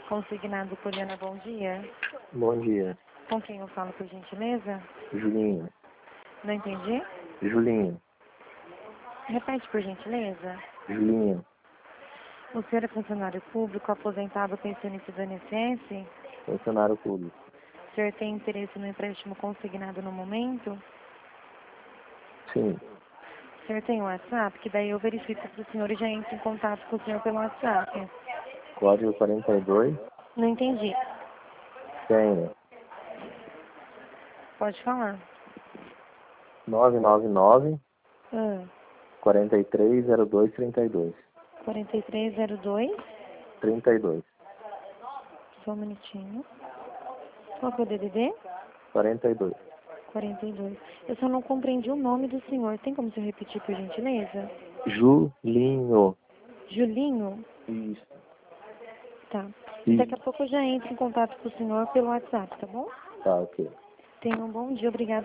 Consignado Poliana, bom dia. Bom dia. Com quem eu falo, por gentileza? Julinho. Não entendi. Julinho. Repete, por gentileza. Julinho. O senhor é funcionário público, aposentado, pensionista do INSS? Funcionário público. O senhor tem interesse no empréstimo consignado no momento? Sim. O senhor tem o WhatsApp? Que daí eu verifico se o senhor já entra em contato com o senhor pelo WhatsApp. Código 42. Não entendi. Senha. Pode falar. 999 Ah, 430232. 4302. 32. Só um minutinho. Qual que é o DDD? 42. 42. Eu só não compreendi o nome do senhor. Tem como você repetir, por gentileza? Julinho. Julinho? Isso. Tá. Isso. Daqui a pouco eu já entro em contato com o senhor pelo WhatsApp, tá bom? Tá, ok. Tenha um bom dia. Obrigada.